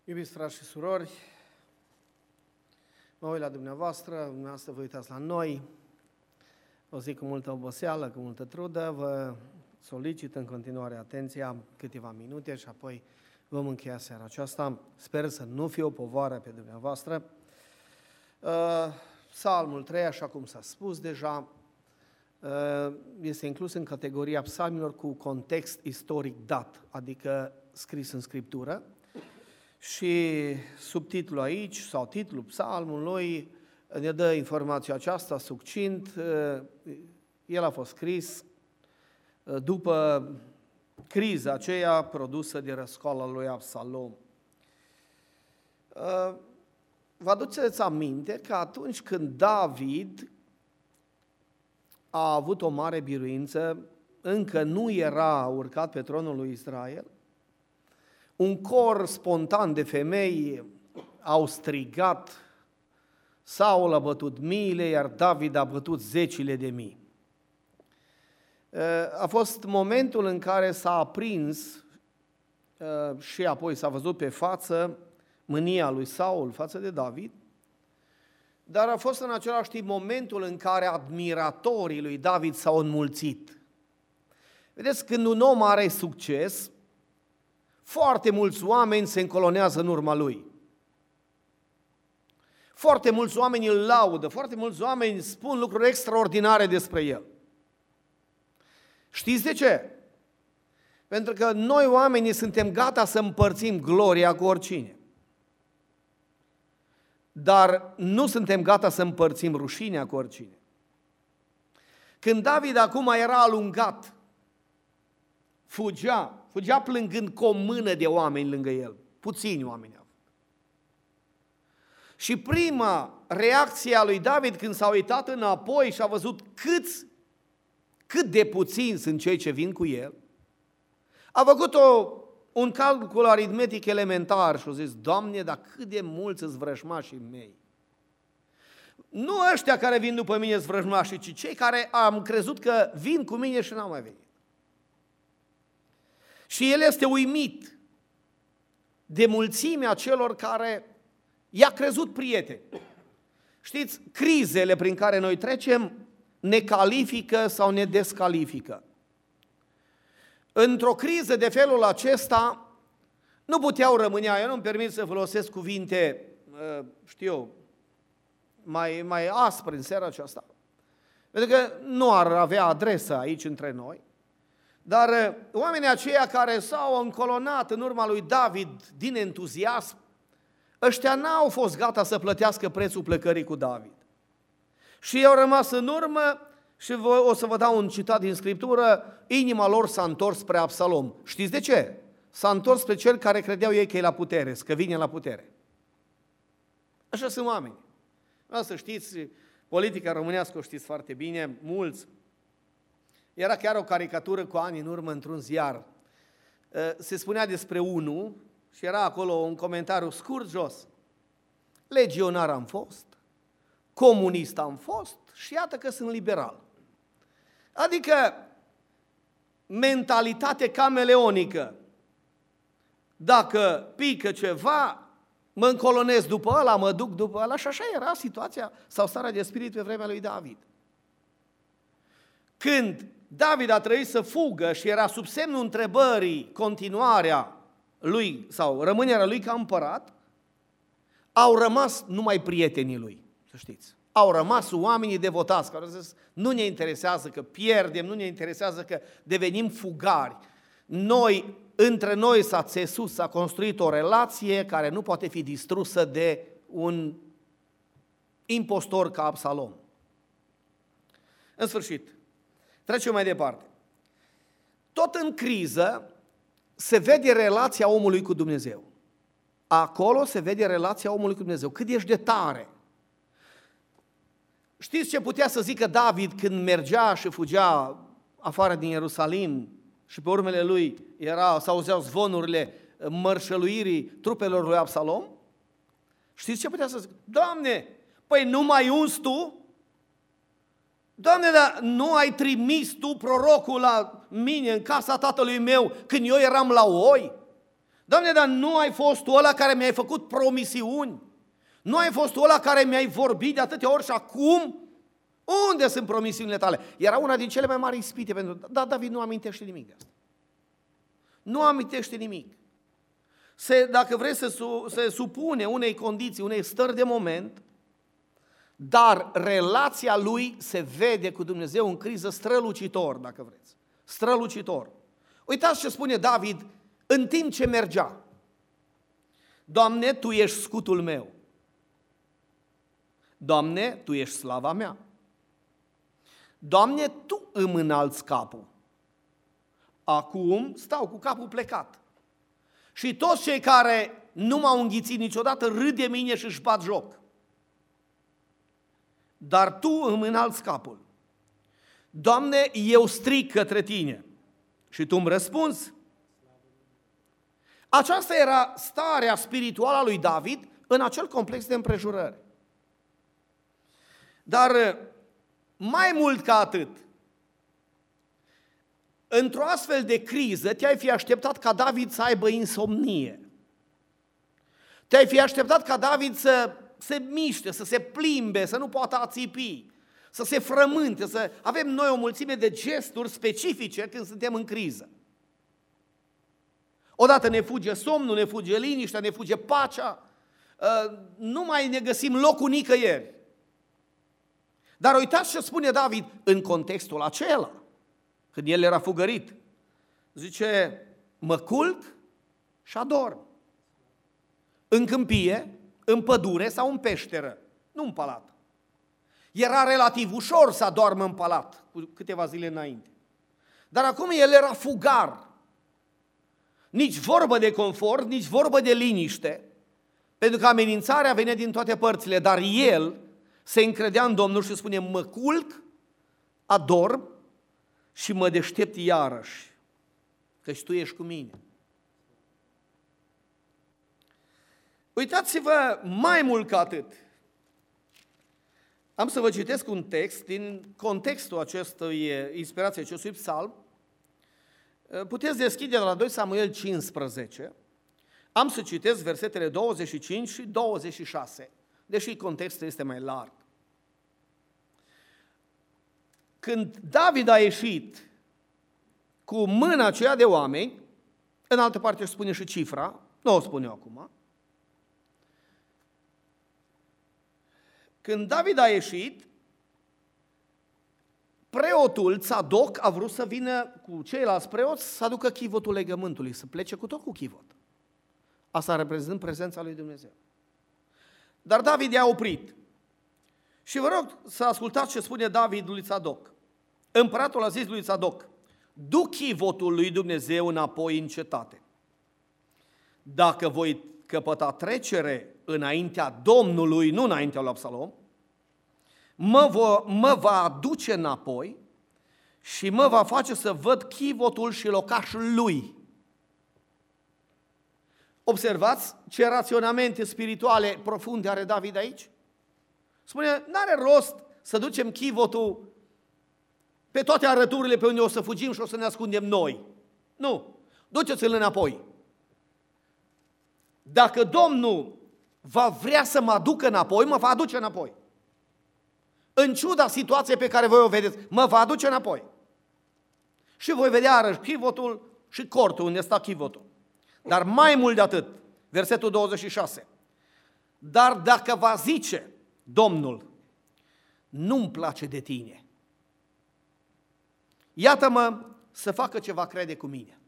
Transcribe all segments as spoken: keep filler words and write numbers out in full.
Iubiți frați și surori, mă uit la dumneavoastră, dumneavoastră vă uitați la noi, o zi cu multă oboseală, cu multă trudă, vă solicit în continuare atenția câteva minute și apoi vom încheia seara aceasta. Sper să nu fie o povară pe dumneavoastră. Psalmul trei, așa cum s-a spus deja, este inclus în categoria psalmilor cu context istoric dat, adică scris în Scriptură. Și subtitlul aici, sau titlul psalmului, ne dă informația aceasta succint. El a fost scris după criza aceea produsă de răscoala lui Absalom. Vă aduceți aminte că atunci când David a avut o mare biruință, încă nu era urcat pe tronul lui Israel, un cor spontan de femei au strigat: Saul a bătut miile, iar David a bătut zecile de mii. A fost momentul în care s-a aprins și apoi s-a văzut pe față mânia lui Saul față de David, dar a fost în același timp momentul în care admiratorii lui David s-au înmulțit. Vedeți, când un om are succes, foarte mulți oameni se încolonează în urma lui. Foarte mulți oameni îl laudă, foarte mulți oameni spun lucruri extraordinare despre el. Știți de ce? Pentru că noi oamenii suntem gata să împărțim gloria cu oricine. Dar nu suntem gata să împărțim rușinea cu oricine. Când David acum era alungat, fugea, fugea plângând cu o mână de oameni lângă el. Puțini oameni au. Și prima reacție a lui David când s-a uitat înapoi și a văzut câți, cât de puțini sunt cei ce vin cu el, a făcut o, un calcul aritmetic elementar și a zis: Doamne, dar cât de mulți sunt vrăjmașii mei. Nu ăștia care vin după mine sunt vrăjmașii, ci cei care am crezut că vin cu mine și n-au mai venit. Și el este uimit de mulțimea celor care i-a crezut prieteni. Știți, crizele prin care noi trecem ne califică sau ne descalifică. Într-o criză de felul acesta nu puteau rămâne, eu nu-mi permit să folosesc cuvinte, știu, mai, mai aspre în seara aceasta, pentru că nu ar avea adresă aici între noi. Dar oamenii aceia care s-au încolonat în urma lui David din entuziasm, ăștia n-au fost gata să plătească prețul plecării cu David. Și ei au rămas în urmă și vă, o să vă dau un citat din Scriptură: inima lor s-a întors spre Absalom. Știți de ce? S-a întors spre cel care credeau ei că e la putere, că vine la putere. Așa sunt oameni. Vreau să știți, politica românească o știți foarte bine, mulți. Era chiar o caricatură cu ani în urmă într-un ziar. Se spunea despre unul și era acolo un comentariu scurt jos: legionar am fost, comunist am fost și iată că sunt liberal. Adică mentalitate cameleonică. Dacă pică ceva, mă încolonez după ăla, mă duc după ăla, și așa era situația sau starea de spirit pe vremea lui David. Când David a trăit să fugă și era sub semnul întrebării continuarea lui sau rămânerea lui ca împărat, au rămas numai prietenii lui, să știți. Au rămas oamenii devotați care au zis: nu ne interesează că pierdem, nu ne interesează că devenim fugari. Noi, între noi s-a țesut, s-a construit o relație care nu poate fi distrusă de un impostor ca Absalom. În sfârșit, trecem mai departe. Tot în criză se vede relația omului cu Dumnezeu. Acolo se vede relația omului cu Dumnezeu. Cât ești de tare. Știți ce putea să zică David când mergea și fugea afară din Ierusalim și pe urmele lui era, s-auzeau zvonurile mărșăluirii trupelor lui Absalom? Știți ce putea să zică? Doamne, păi nu mai unzi Tu? Doamne, dar nu ai trimis Tu prorocul la mine, în casa tatălui meu, când eu eram la oi? Doamne, dar nu ai fost tu ăla care mi-ai făcut promisiuni? Nu ai fost tu ăla care mi-ai vorbit de atâtea ori și acum? Unde sunt promisiunile tale? Era una din cele mai mari ispite pentru... Da, David nu amintește nimic de asta. Nu amintește nimic. Se, dacă vrei să su, se supune unei condiții, unei stări de moment, dar relația lui se vede cu Dumnezeu în criză strălucitor, dacă vreți. Strălucitor. Uitați ce spune David în timp ce mergea. Doamne, Tu ești scutul meu. Doamne, Tu ești slava mea. Doamne, Tu îmi înalți capul. Acum stau cu capul plecat. Și toți cei care nu m-au înghițit niciodată râd de mine și își bat joc. Dar Tu îmi înalți capul. Doamne, eu strig către Tine și Tu îmi răspunzi. Aceasta era starea spirituală a lui David în acel complex de împrejurări. Dar mai mult ca atât, într-o astfel de criză te-ai fi așteptat ca David să aibă insomnie. Te-ai fi așteptat ca David să se miște, să se plimbe, să nu poată ațipi, să se frământe, să avem noi o mulțime de gesturi specifice când suntem în criză. Odată ne fuge somnul, ne fuge liniștea, ne fuge pacea, nu mai ne găsim locul nicăieri. Dar uitați ce spune David în contextul acela, când el era fugărit. Zice, mă culc și adorm. În câmpie, în pădure sau în peșteră, nu în palat. Era relativ ușor să adormă în palat, cu câteva zile înainte. Dar acum el era fugar. Nici vorbă de confort, nici vorbă de liniște, pentru că amenințarea venea din toate părțile, dar el se încredea în Domnul și spune, mă culc, adorm și mă deștept iarăși, căci Tu ești cu mine. Uitați-vă mai mult ca atât. Am să vă citesc un text din contextul acestui, inspirației acestui psalm. Puteți deschide de la doi Samuel cincisprezece. Am să citesc versetele douăzeci și cinci și douăzeci și șase, deși contextul este mai larg. Când David a ieșit cu mâna aceea de oameni, în altă parte își spune și cifra, nu o spun eu acum. Când David a ieșit, preotul Tzadok a vrut să vină cu ceilalți preoți să aducă chivotul legământului, să plece cu tot cu chivot. Asta reprezentând prezența lui Dumnezeu. Dar David i-a oprit. Și vă rog să ascultați ce spune David lui Tzadok. Împăratul a zis lui Tzadok, du chivotul lui Dumnezeu înapoi în cetate. Dacă voi căpăta trecere înaintea Domnului, nu înaintea lui Absalom, mă, vo, mă va aduce înapoi și mă va face să văd chivotul și locașul lui. Observați ce raționamente spirituale profunde are David aici? Spune, n-are rost să ducem chivotul pe toate arăturile pe unde o să fugim și o să ne ascundem noi. Nu, duceți-l înapoi. Dacă Domnul va vrea să mă aducă înapoi, mă va aduce înapoi. În ciuda situației pe care voi o vedeți, mă va aduce înapoi. Și voi vedea arăși chivotul și cortul unde sta chivotul. Dar mai mult de atât, versetul douăzeci și șase. Dar dacă va zice Domnul, nu-mi place de tine, iată-mă să facă ce va crede cu mine.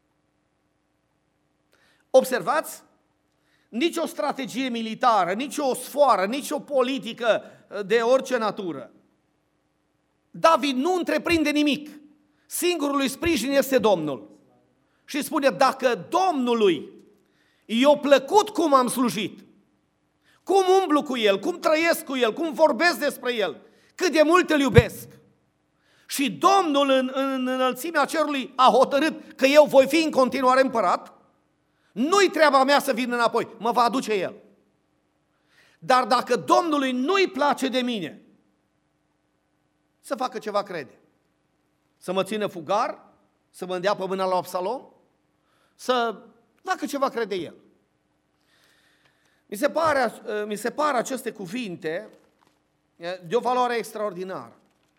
Observați, nici o strategie militară, nici o sfoară, nici o politică de orice natură. David nu întreprinde nimic. Singurul lui sprijin este Domnul. Și spune, dacă Domnului i-a plăcut cum am slujit, cum umblu cu El, cum trăiesc cu El, cum vorbesc despre El, cât de mult îl iubesc. Și Domnul în, în înălțimea cerului a hotărât că eu voi fi în continuare împărat, nu-i treaba mea să vin înapoi, mă va aduce El. Dar dacă Domnului nu-i place de mine, să facă ce va crede. Să mă țină fugar, să mă îndea pe mâna la Absalom, să Dacă ceva crede el. Mi se pare, mi se pare aceste cuvinte de o valoare extraordinară.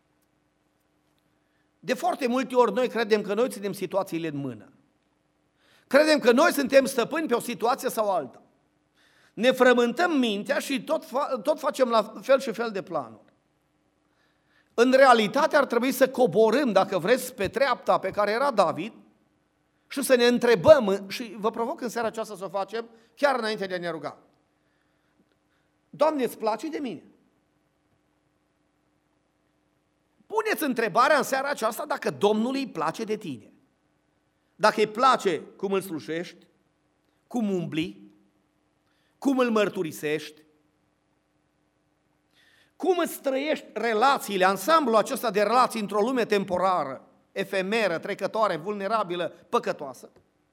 De foarte multe ori noi credem că noi ținem situațiile în mână. Credem că noi suntem stăpâni pe o situație sau alta. Ne frământăm mintea și tot, fa- tot facem la fel și fel de planuri. În realitate ar trebui să coborâm, dacă vreți, pe treapta pe care era David și să ne întrebăm, și vă provoc în seara aceasta să o facem, chiar înainte de a ne ruga. Doamne, îți place de mine? Puneți întrebarea în seara aceasta dacă Domnului îi place de tine. Dacă îi place cum îl slujești, cum umbli, cum îl mărturisești, cum îți trăiești relațiile, ansamblul acesta de relații într-o lume temporară, efemeră, trecătoare, vulnerabilă, păcătoasă.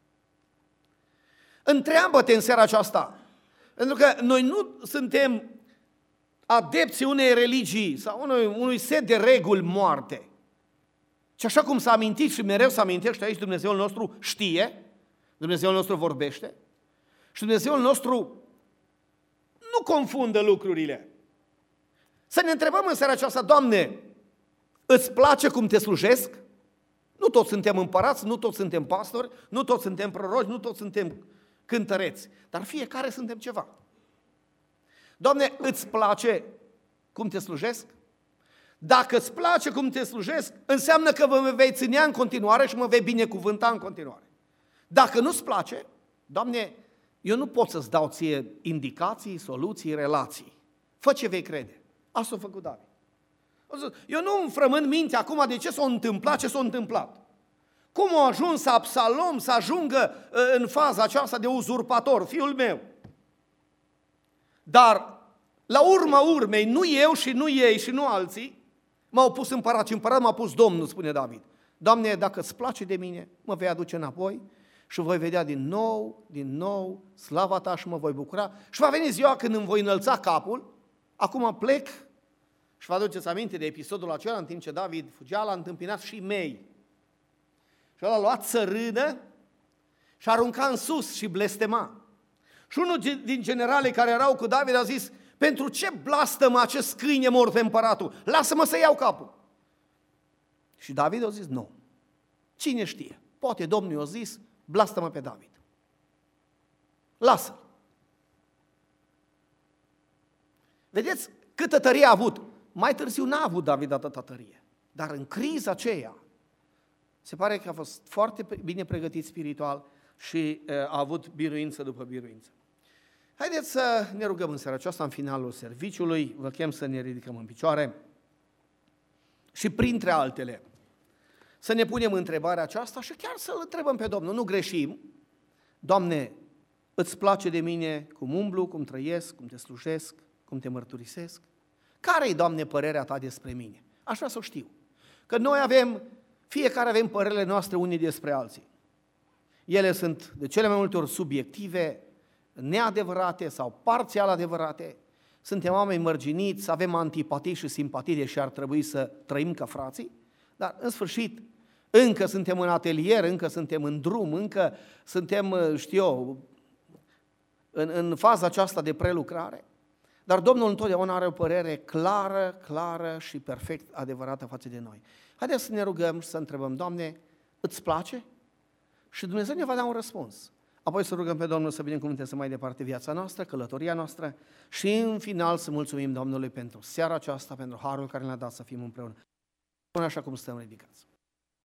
Întreabă-te în seara aceasta, pentru că noi nu suntem adepții unei religii sau unui, unui set de reguli moarte. Și așa cum s-a amintit și mereu se amintește aici, Dumnezeul nostru știe, Dumnezeul nostru vorbește și Dumnezeul nostru nu confundă lucrurile. Să ne întrebăm în seara aceasta, Doamne, îți place cum te slujesc? Nu toți suntem împărați, nu toți suntem pastori, nu toți suntem proroci, nu toți suntem cântăreți, dar fiecare suntem ceva. Doamne, îți place cum te slujesc? Dacă îți place cum te slujesc, înseamnă că mă vei ținea în continuare și mă vei binecuvânta în continuare. Dacă nu-ți place, Doamne, eu nu pot să-ți dau ție indicații, soluții, relații. Fă ce vei crede. Asta a făcut David. Eu nu îmi frământ mintea acum de ce s-a întâmplat, ce s-a întâmplat. Cum a ajuns Absalom să ajungă în faza aceasta de uzurpator, fiul meu. Dar, la urma urmei, nu eu și nu ei și nu alții m-au pus împărat, ci împărat m-a pus Domnul, spune David. Doamne, dacă îți place de mine, mă vei aduce înapoi și voi vedea din nou, din nou, slava ta și mă voi bucura. Și va veni ziua când îmi voi înălța capul, acum plec și vă aduceți aminte de episodul acela în timp ce David fugea, l-a întâmpinat și mei. Și ăla a luat țărână și arunca în sus și blestema. Și unul din generalii care erau cu David a zis, pentru ce blastămă acest câine mor pe împăratul? Lasă-mă să iau capul. Și David a zis, nu. Cine știe? Poate Domnul i-a zis, blastămă pe David. Lasă-l. Vedeți câtă tărie a avut. Mai târziu n-a avut David atâta tărie. Dar în criza aceea, se pare că a fost foarte bine pregătit spiritual și a avut biruință după biruință. Haideți să ne rugăm în seara aceasta, în finalul serviciului, vă chem să ne ridicăm în picioare și printre altele să ne punem întrebarea aceasta și chiar să-L întrebăm pe Domnul, nu greșim. Doamne, îți place de mine cum umblu, cum trăiesc, cum te slujesc, cum te mărturisesc? Care-i, Doamne, părerea ta despre mine? Aș vrea să o știu. Că noi avem, fiecare avem părerile noastre unii despre alții. Ele sunt de cele mai multe ori subiective, neadevărate sau parțial adevărate. Suntem oameni mărginiți, avem antipatii și simpatii, deși ar trebui să trăim ca frații, dar în sfârșit încă suntem în atelier, încă suntem în drum, încă suntem, știu eu, în, în faza aceasta de prelucrare. Dar Domnul întotdeauna are o părere clară, clară și perfect adevărată față de noi. Haideți să ne rugăm și să întrebăm, Doamne, îți place? Și Dumnezeu ne va da un răspuns. Apoi să rugăm pe Domnul să binecuvânteze mai departe viața noastră, călătoria noastră și în final să mulțumim Domnului pentru seara aceasta, pentru harul care ne-a dat să fim împreună. Până așa cum stăm ridicați.